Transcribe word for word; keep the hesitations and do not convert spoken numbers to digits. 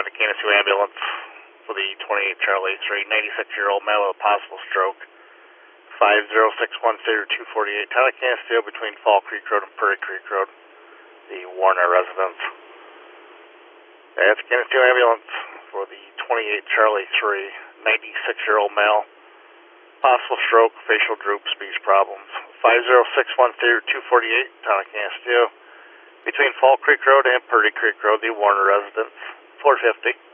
the Canisteo ambulance for the twenty-eight Charlie three, ninety-six-year-old male with a possible stroke. five zero six one zero two four eight, Town of Canisteo between Fall Creek Road and Prairie Creek Road, the Warner residence. That's Canisteo ambulance for the twenty-eight Charlie three, ninety-six-year-old male, possible stroke, facial droop, speech problems. five zero six one zero two four eight, Town of Canisteo between Fall Creek Road and Prairie Creek Road, the Warner residence. four fifty.